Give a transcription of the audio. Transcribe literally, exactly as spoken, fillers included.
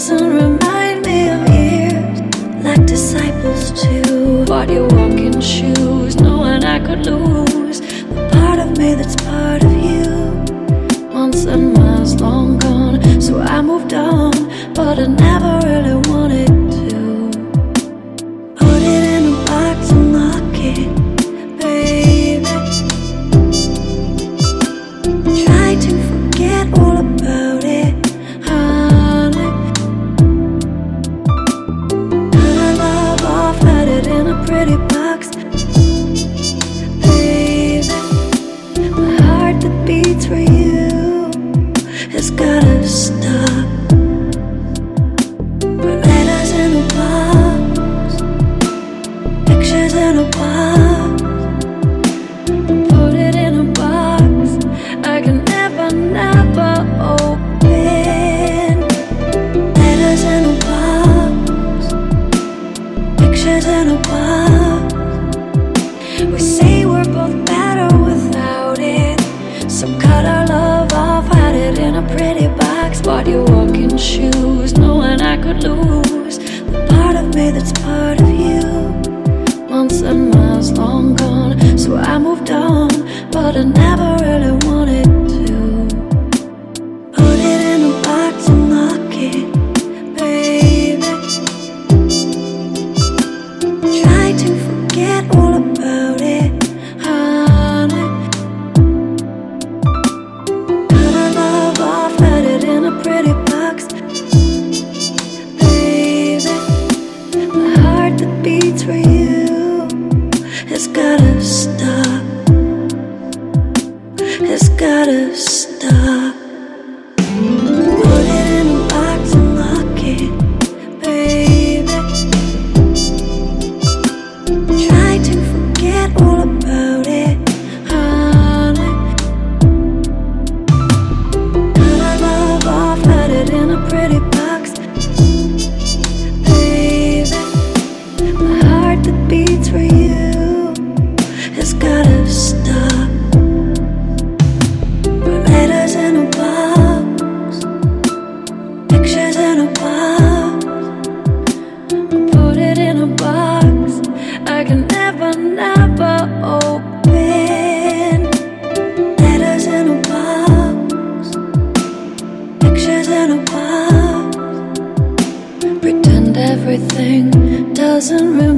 doesn't remind me of years, like disciples too. Bought you walking shoes, knowing I could lose the part of me that's part of you. Months and miles long gone, so I moved on, but I never really wanted to. Put it in a box and lock it, baby. Try to forget all about it, honey. Put our love off, hide it in a pretty box, baby. My heart that beats for you has gotta stop. Put letters in a box, pictures in a box. Put it in a box I can never, never open. Letters in a box, pictures in a box. We say we're both better without it, so cut our love off, hide it in a pretty box. Bought you walking shoes, knowing I could lose the part of me that's part of you. Months and miles long gone, so I moved on, but I never really wanted to. Put it in a box and lock it, baby. Try to forget all about it, honey. Cut our love off, hide it in a pretty box, baby. My heart that beats for you has gotta stop, has gotta stop. Put it in a box and lock it, baby. Try to forget all about it, honey. Cut our love off, hide it in a pretty box, baby. My heart that beats for you has gotta stop. Put letters in a box, pictures in a box. Put it in a box I can never, never open. Letters in a box, pictures in a box. Pretend everything doesn't really